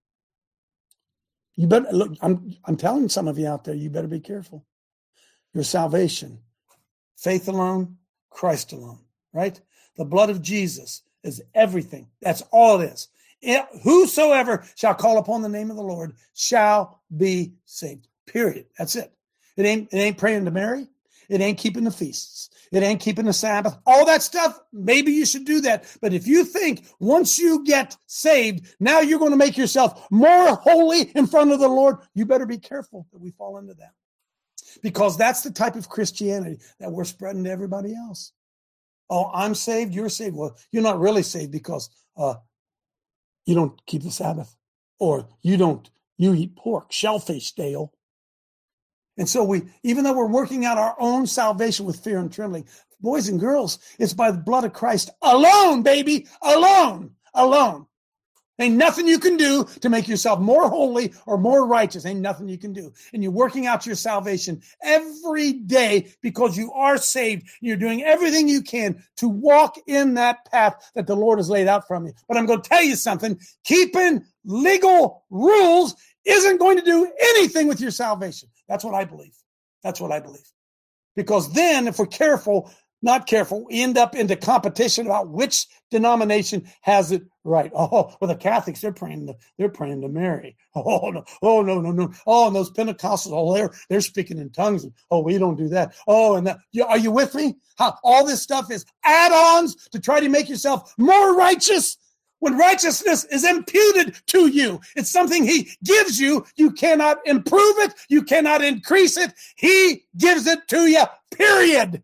You better look. I'm telling some of you out there, you better be careful. Your salvation, faith alone, Christ alone, right? The blood of Jesus is everything. That's all it is. Whosoever shall call upon the name of the Lord shall be saved. Period. That's it. It ain't praying to Mary. It ain't keeping the feasts. It ain't keeping the Sabbath. All that stuff, maybe you should do that. But if you think once you get saved, now you're going to make yourself more holy in front of the Lord, you better be careful that we fall into that. Because that's the type of Christianity that we're spreading to everybody else. Oh, I'm saved, you're saved. Well, you're not really saved because you don't keep the Sabbath. Or you eat pork, shellfish, Dale. And so even though we're working out our own salvation with fear and trembling, boys and girls, it's by the blood of Christ alone, baby, alone. Ain't nothing you can do to make yourself more holy or more righteous. Ain't nothing you can do. And you're working out your salvation every day because you are saved. You're doing everything you can to walk in that path that the Lord has laid out from you. But I'm going to tell you something. Keeping legal rules isn't going to do anything with your salvation. That's what I believe. That's what I believe. Because then if we're not careful, we end up into competition about which denomination has it right. Oh, well, the Catholics, they're praying to Mary. Oh, no. Oh, no. Oh, and those Pentecostals, they're speaking in tongues. Oh, we don't do that. Oh, and that. Are you with me? How all this stuff is add-ons to try to make yourself more righteous? When righteousness is imputed to you, it's something he gives you. You cannot improve it. You cannot increase it. He gives it to you, period.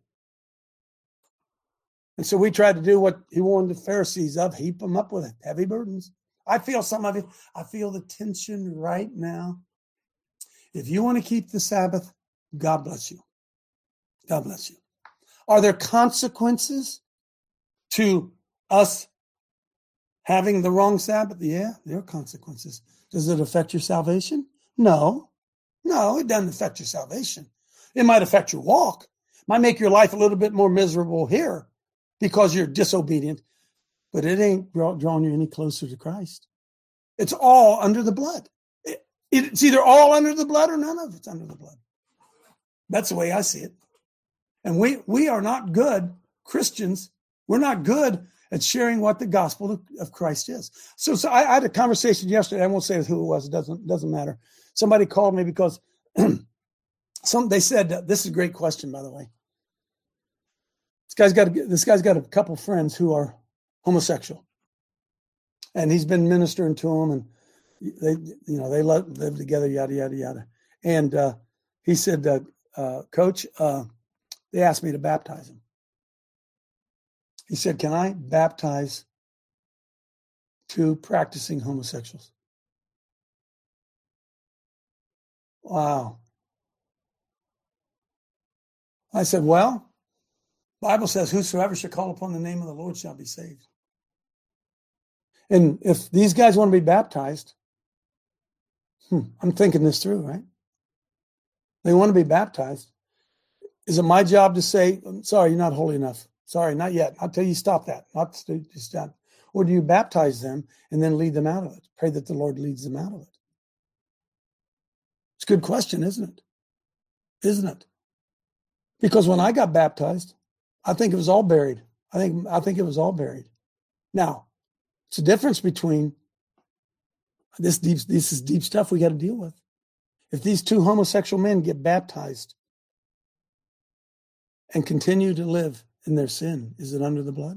And so we tried to do what he warned the Pharisees of, heap them up with heavy burdens. I feel some of it. I feel the tension right now. If you want to keep the Sabbath, God bless you. God bless you. Are there consequences to us having the wrong Sabbath? Yeah, there are consequences. Does it affect your salvation? No, it doesn't affect your salvation. It might affect your walk. It might make your life a little bit more miserable here because you're disobedient, but it ain't drawing you any closer to Christ. It's all under the blood. It's either all under the blood or none of it's under the blood. That's the way I see it. And we are not good Christians. We're not good at sharing what the gospel of Christ is. So I had a conversation yesterday. I won't say who it was. It doesn't matter. Somebody called me because they said, this is a great question, by the way. This guy's got a couple friends who are homosexual, and he's been ministering to them, and they live together, yada yada yada. And he said, Coach, they asked me to baptize him. He said, can I baptize 2 practicing homosexuals? Wow. I said, well, the Bible says, whosoever shall call upon the name of the Lord shall be saved. And if these guys want to be baptized, I'm thinking this through, right? They want to be baptized. Is it my job to say, sorry, you're not holy enough? Sorry, not yet. Not till you stop that. Not just that. Or do you baptize them and then lead them out of it? Pray that the Lord leads them out of it. It's a good question, isn't it? Isn't it? Because when I got baptized, I think it was all buried. I think it was all buried. Now, it's a difference between this is deep stuff we got to deal with. If these two homosexual men get baptized and continue to live in their sin, is it under the blood?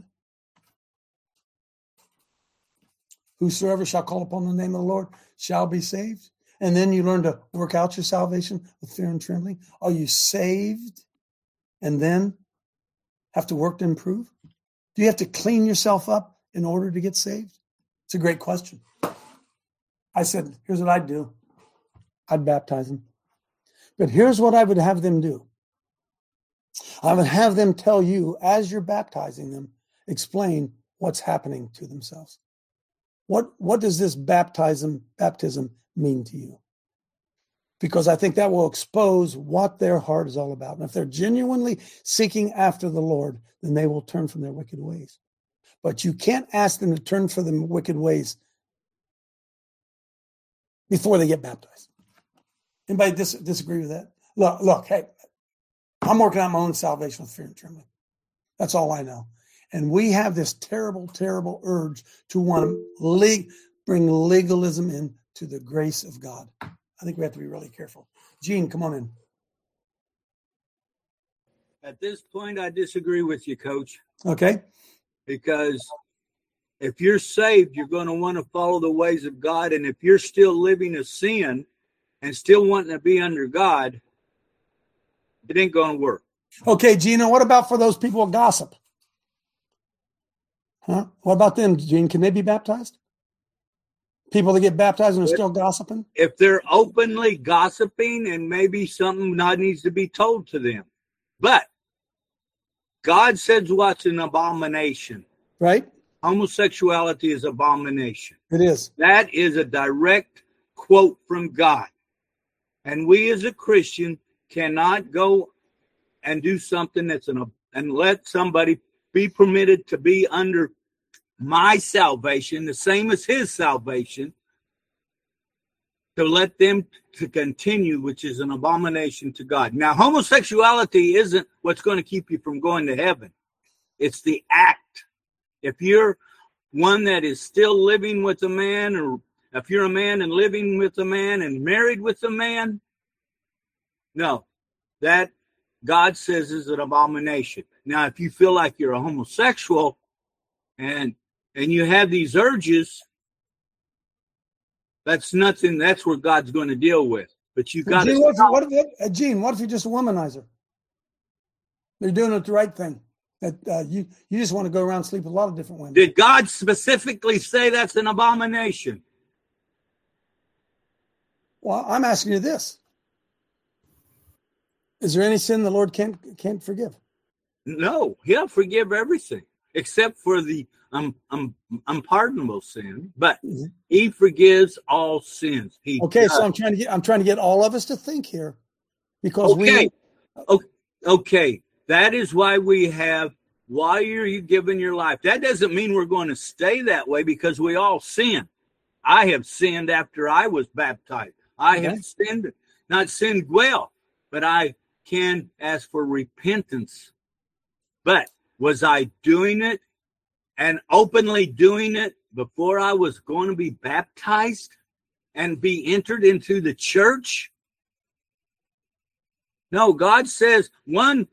Whosoever shall call upon the name of the Lord shall be saved. And then you learn to work out your salvation with fear and trembling. Are you saved and then have to work to improve? Do you have to clean yourself up in order to get saved? It's a great question. I said, here's what I'd do. I'd baptize them. But here's what I would have them do. I would have them tell you, as you're baptizing them, explain what's happening to themselves. What does this baptism mean to you? Because I think that will expose what their heart is all about. And if they're genuinely seeking after the Lord, then they will turn from their wicked ways. But you can't ask them to turn from their wicked ways before they get baptized. Anybody disagree with that? Look, hey, I'm working out my own salvation with fear and trembling. That's all I know. And we have this terrible, terrible urge to want to bring legalism into the grace of God. I think we have to be really careful. Gene, come on in. At this point, I disagree with you, Coach. Okay. Because if you're saved, you're going to want to follow the ways of God. And if you're still living a sin and still wanting to be under God, it ain't going to work. Okay, Gina, what about for those people who gossip? Huh? What about them, Gene? Can they be baptized? People that get baptized and are still gossiping? If they're openly gossiping, and maybe something not needs to be told to them. But God says what's an abomination. Right. Homosexuality is abomination. It is. That is a direct quote from God. And we as a Christian cannot go and do something and let somebody be permitted to be under my salvation, the same as his salvation, to let them to continue, which is an abomination to God. Now, homosexuality isn't what's going to keep you from going to heaven. It's the act. If you're one that is still living with a man, or if you're a man and living with a man and married with a man, no, that God says is an abomination. Now, if you feel like you're a homosexual and you have these urges, that's nothing. That's where God's going to deal with. But you got to. Gene, what if you're just a womanizer? They're doing it the right thing. That you just want to go around and sleep with a lot of different women. Did God specifically say that's an abomination? Well, I'm asking you this: is there any sin the Lord can't forgive? No, He'll forgive everything except for the unpardonable sin. But He forgives all sins. So I'm trying to get all of us to think here, because Okay. That is why we have, why are you giving your life? That doesn't mean we're going to stay that way, because we all sin. I have sinned after I was baptized. I have not sinned well, but I can ask for repentance. But was I doing it and openly doing it before I was going to be baptized and be entered into the church? No, God says one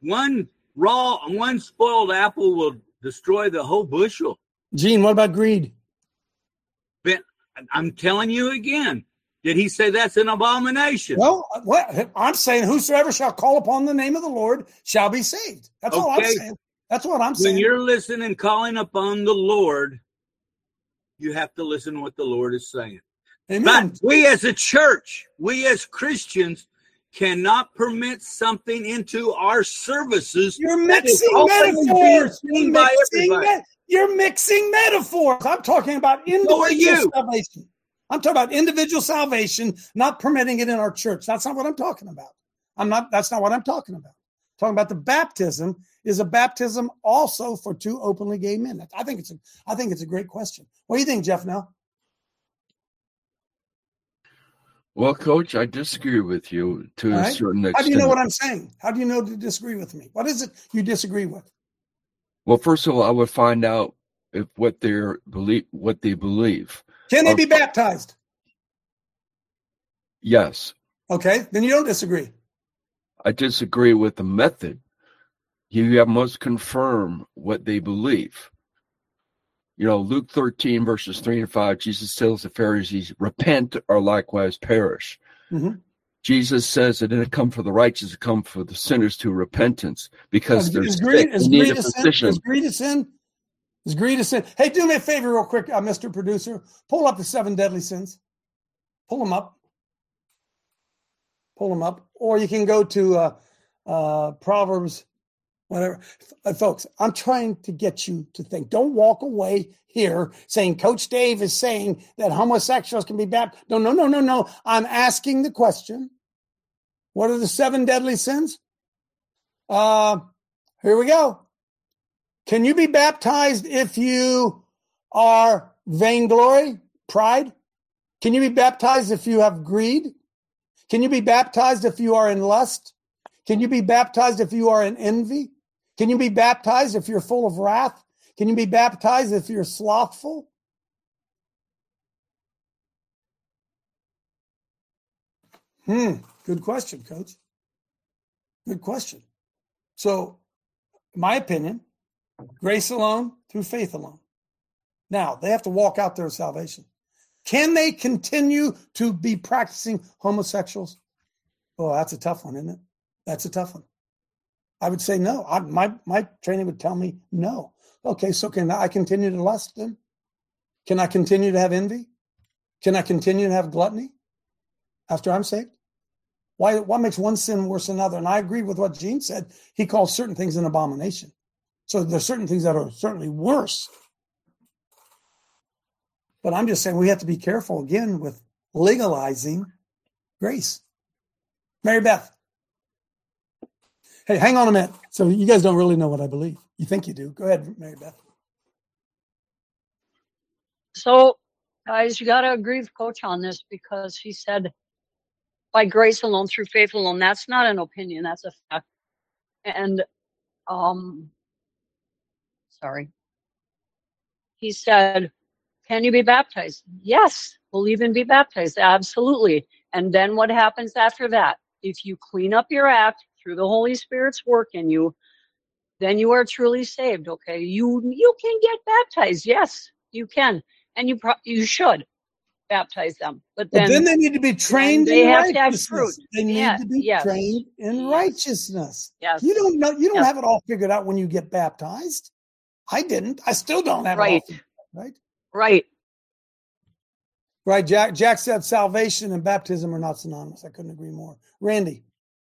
spoiled apple will destroy the whole bushel. Gene, what about greed? But I'm telling you again, did He say that's an abomination? Well, I'm saying whosoever shall call upon the name of the Lord shall be saved. That's all I'm saying. That's what I'm saying. When you're listening, calling upon the Lord, you have to listen to what the Lord is saying. Amen. But we as a church, we as Christians, cannot permit something into our services. You're mixing metaphors. You're mixing metaphors. I'm talking about individual salvation. I'm talking about individual salvation, not permitting it in our church. That's not what I'm talking about. That's not what I'm talking about. I'm talking about the baptism is a baptism also for two openly gay men? I think it's a great question. What do you think, Jeff? Now, Well, Coach, I disagree with you to a certain extent. How do you know what I'm saying? How do you know to disagree with me? What is it you disagree with? Well, first of all, I would find out if what they believe. Can they be baptized? Yes. Okay, then you don't disagree. I disagree with the method. You must confirm what they believe. Luke 13, verses 3 and 5, Jesus tells the Pharisees, repent or likewise perish. Mm-hmm. Jesus says it didn't come for the righteous, it come for the sinners to repentance because they're sick. Is greed a sin? Is greed a sin? Hey, do me a favor real quick, Mr. Producer. Pull up the 7 deadly sins. Pull them up. Or you can go to Proverbs, whatever. Folks, I'm trying to get you to think. Don't walk away here saying Coach Dave is saying that homosexuals can be baptized. No. I'm asking the question. What are the 7 deadly sins? Here we go. Can you be baptized if you are vainglory, pride? Can you be baptized if you have greed? Can you be baptized if you are in lust? Can you be baptized if you are in envy? Can you be baptized if you're full of wrath? Can you be baptized if you're slothful? Good question, Coach. Good question. So, my opinion, grace alone through faith alone. Now, they have to walk out their salvation. Can they continue to be practicing homosexuals? Oh, that's a tough one, isn't it? That's a tough one. I would say no. My training would tell me no. Okay, so can I continue to lust then? Can I continue to have envy? Can I continue to have gluttony after I'm saved? What makes one sin worse than another? And I agree with what Gene said. He calls certain things an abomination. So there's certain things that are certainly worse. But I'm just saying we have to be careful again with legalizing grace. Mary Beth. Hey, hang on a minute. So you guys don't really know what I believe. You think you do. Go ahead, Mary Beth. So, guys, you got to agree with Coach on this because he said, by grace alone, through faith alone. That's not an opinion. That's a fact. And, he said, can you be baptized? Yes, believe and be baptized. Absolutely. And then what happens after that? If you clean up your act through the Holy Spirit's work in you, then you are truly saved. Okay, you can get baptized. Yes, you can, and you should baptize them. But then they need to be trained. They in have righteousness. to have fruit. They need to be trained in righteousness. Yes. You don't know. You don't have it all figured out when you get baptized. I didn't. I still don't have it all figured out, right. Right. Jack said salvation and baptism are not synonymous. I couldn't agree more. Randy.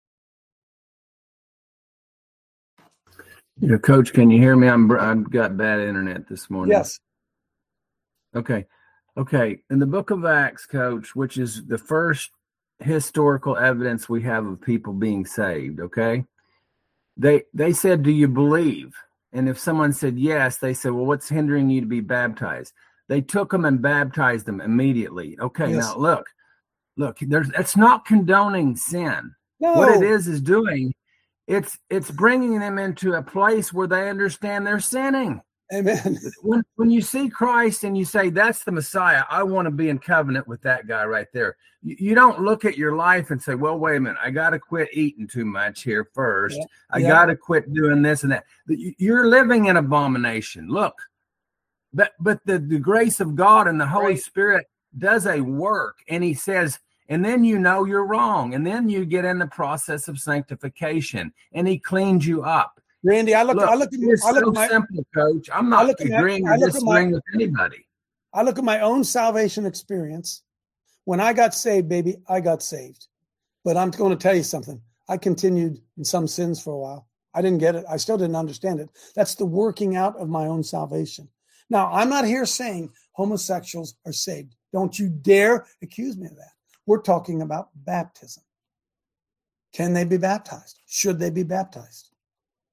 Coach, can you hear me? I've got bad internet this morning. Yes. Okay. In the book of Acts, Coach, which is the first historical evidence we have of people being saved, okay? They said, do you believe? And if someone said yes, they said, well, what's hindering you to be baptized? They took them and baptized them immediately. Okay, yes. Now look, it's not condoning sin. No. What it is doing, it's bringing them into a place where they understand they're sinning. Amen. When you see Christ and you say, that's the Messiah, I want to be in covenant with that guy right there. You don't look at your life and say, well, wait a minute, I got to quit eating too much here first. Yeah. I got to quit doing this and that. You're living in abomination. Look, but the grace of God and the Holy Spirit does a work. And he says, and then you're wrong. And then you get in the process of sanctification and he cleans you up. Randy, it's so simple, Coach. I'm not agreeing or disagreeing with anybody. I look at my own salvation experience. When I got saved, baby, I got saved. But I'm going to tell you something. I continued in some sins for a while. I didn't get it. I still didn't understand it. That's the working out of my own salvation. Now, I'm not here saying homosexuals are saved. Don't you dare accuse me of that. We're talking about baptism. Can they be baptized? Should they be baptized?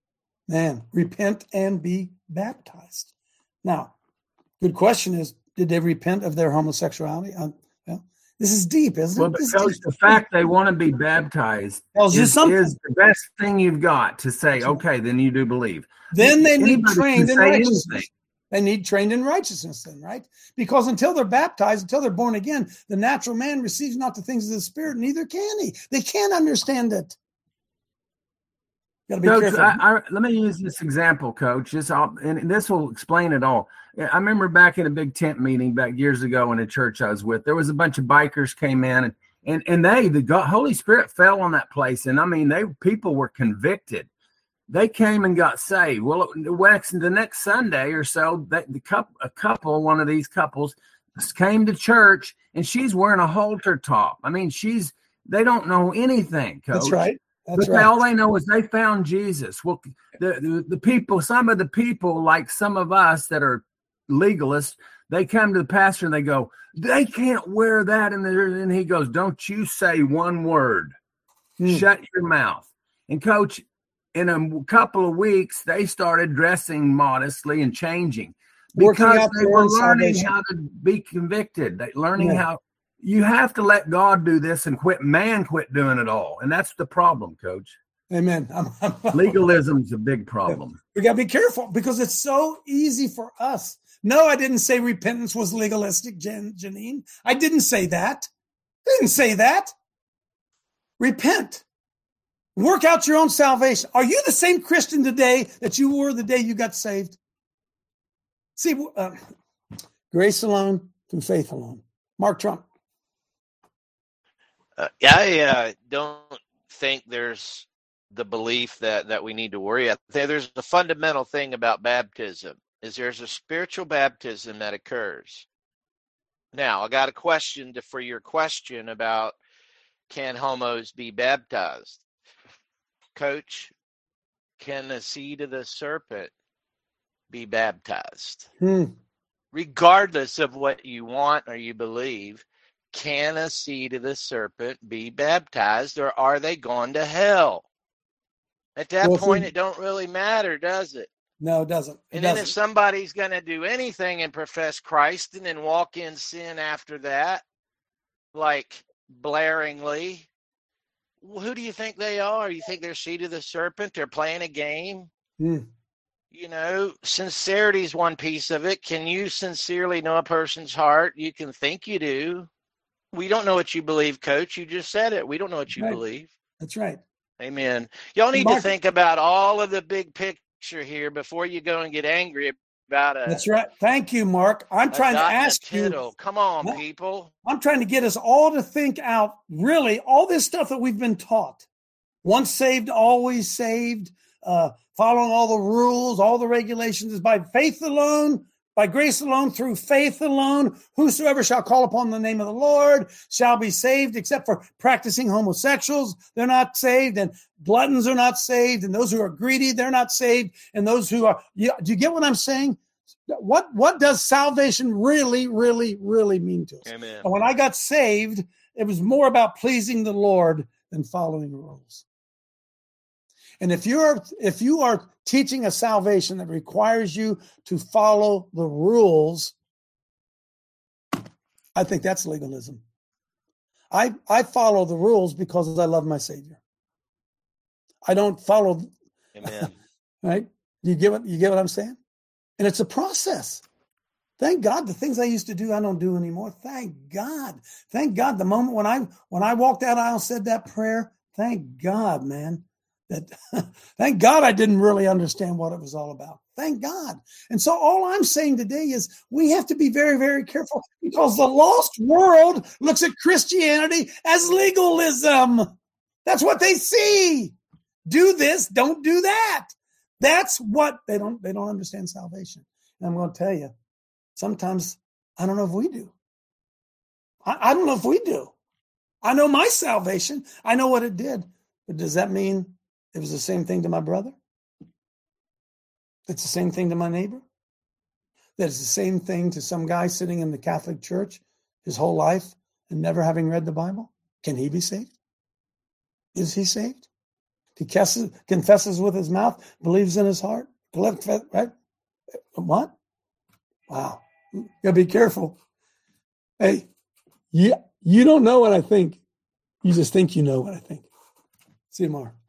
Man, repent and be baptized. Now, good question is, did they repent of their homosexuality? Well, this is deep, isn't it? Well, because the fact they want to be baptized is the best thing you've got to say, okay, then you do believe. Then they need trained in righteousness. They need trained in righteousness then, right? Because until they're baptized, until they're born again, the natural man receives not the things of the Spirit, neither can he. They can't understand it. Gotta be careful. Let me use this example, Coach. And this will explain it all. I remember back in a big tent meeting back years ago in a church I was with, there was a bunch of bikers came in and the Holy Spirit fell on that place. And I mean, people were convicted. They came and got saved. Well, the next Sunday or so, one of these couples came to church and she's wearing a halter top. I mean, they don't know anything, Coach. That's right. All they know is they found Jesus. Well, the people, some of the people, like some of us that are legalists, they come to the pastor and they go, they can't wear that. And he goes, don't you say one word. Shut your mouth. And Coach, in a couple of weeks, they started dressing modestly and changing because they were learning how to be convicted. How you have to let God do this and quit doing it all. And that's the problem, Coach. Amen. Legalism's a big problem. We got to be careful because it's so easy for us. No, I didn't say repentance was legalistic, Janine. I didn't say that. I didn't say that. Repent. Work out your own salvation. Are you the same Christian today that you were the day you got saved? See, grace alone, through faith alone. Mark Trump. I don't think there's the belief that we need to worry about. There's a fundamental thing about baptism, is there's a spiritual baptism that occurs. Now, I got a question for your question about can homos be baptized? Coach, can the seed of the serpent be baptized? Regardless of what you want or you believe, can a seed of the serpent be baptized, or are they going to hell? At that point, it don't really matter, does it? No, it doesn't. Then if somebody's going to do anything and profess Christ and then walk in sin after that, like blaringly, who do you think they are? You think they're seed of the serpent? They're playing a game? You know, sincerity is one piece of it. Can you sincerely know a person's heart? You can think you do. We don't know what you believe, Coach. You just said it. We don't know what you believe. That's right. Amen. Y'all need to think about all of the big picture here before you go and get angry about it. That's right. Thank you, Mark. I'm trying to ask you. Come on, people. I'm trying to get us all to think out, really, all this stuff that we've been taught. Once saved, always saved. Following all the rules, all the regulations is by faith alone, by grace alone, through faith alone. Whosoever shall call upon the name of the Lord shall be saved, except for practicing homosexuals. They're not saved, and gluttons are not saved, and those who are greedy, they're not saved, and those who are. Do you get what I'm saying? What does salvation really, really, really mean to us? Amen. And when I got saved, it was more about pleasing the Lord than following rules. And if you are teaching a salvation that requires you to follow the rules, I think that's legalism. I follow the rules because I love my Savior. I don't follow. Amen. Right? You get what I'm saying? And it's a process. Thank God the things I used to do I don't do anymore. Thank God. Thank God the moment when I walked that aisle, said that prayer. Thank God, man. Thank God I didn't really understand what it was all about. Thank God. And so all I'm saying today is we have to be very, very careful because the lost world looks at Christianity as legalism. That's what they see. Do this, don't do that. That's what they don't understand salvation. And I'm going to tell you, sometimes I don't know if we do. I don't know if we do. I know my salvation. I know what it did. But does that mean it was the same thing to my brother? It's the same thing to my neighbor? That it's the same thing to some guy sitting in the Catholic Church his whole life and never having read the Bible? Can he be saved? Is he saved? confesses with his mouth, believes in his heart. Right? What? Wow. You gotta be careful. Hey, yeah, you don't know what I think. You just think you know what I think. See you tomorrow.